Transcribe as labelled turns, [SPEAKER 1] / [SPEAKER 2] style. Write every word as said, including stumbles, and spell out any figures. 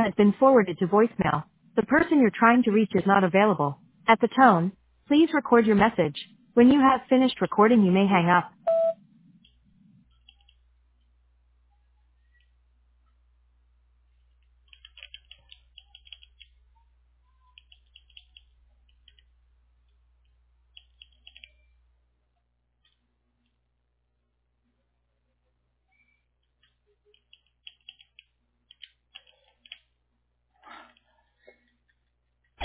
[SPEAKER 1] has been forwarded to voicemail. The person you're trying to reach is not available. At the tone, please record your message. When you have finished recording, you may hang up.